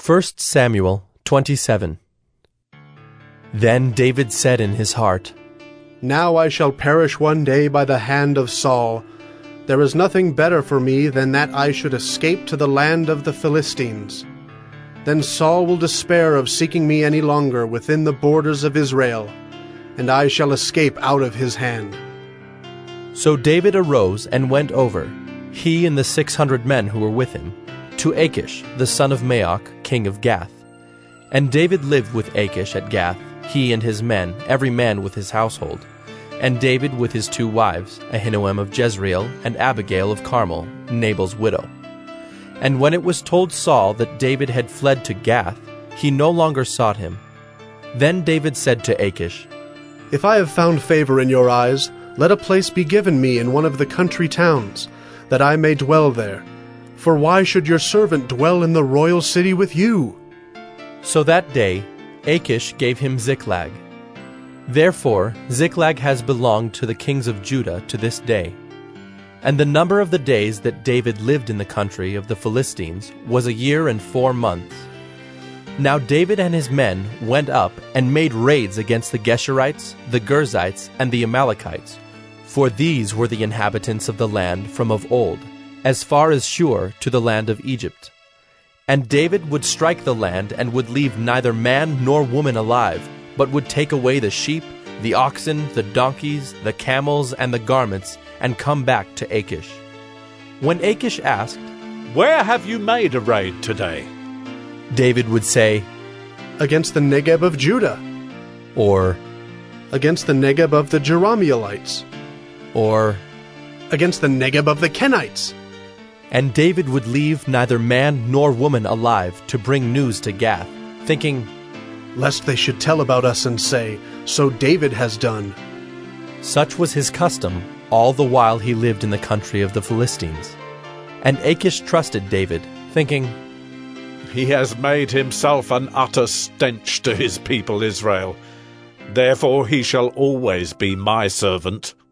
1 Samuel 27. Then David said in his heart, Now I shall perish one day by the hand of Saul. There is nothing better for me than that I should escape to the land of the Philistines. Then Saul will despair of seeking me any longer within the borders of Israel, and I shall escape out of his hand. So David arose and went over, he and the 600 men who were with him, to Achish, the son of Maoch, king of Gath. And David lived with Achish at Gath, he and his men, every man with his household, and David with his 2 wives, Ahinoam of Jezreel and Abigail of Carmel, Nabal's widow. And when it was told Saul that David had fled to Gath, he no longer sought him. Then David said to Achish, If I have found favor in your eyes, let a place be given me in one of the country towns, that I may dwell there. For why should your servant dwell in the royal city with you? So that day Achish gave him Ziklag. Therefore Ziklag has belonged to the kings of Judah to this day. And the number of the days that David lived in the country of the Philistines was 1 year and 4 months. Now David and his men went up and made raids against the Geshurites, the Girzites, and the Amalekites, for these were the inhabitants of the land from of old, as far as Shur to the land of Egypt. And David would strike the land and would leave neither man nor woman alive, but would take away the sheep, the oxen, the donkeys, the camels, and the garments, and come back to Achish. When Achish asked, Where have you made a raid today? David would say, Against the Negeb of Judah, or, against the Negeb of the Jerahmeelites, or, against the Negeb of the Kenites. And David would leave neither man nor woman alive to bring news to Gath, thinking, Lest they should tell about us and say, So David has done. Such was his custom all the while he lived in the country of the Philistines. And Achish trusted David, thinking, He has made himself an utter stench to his people Israel. Therefore he shall always be my servant.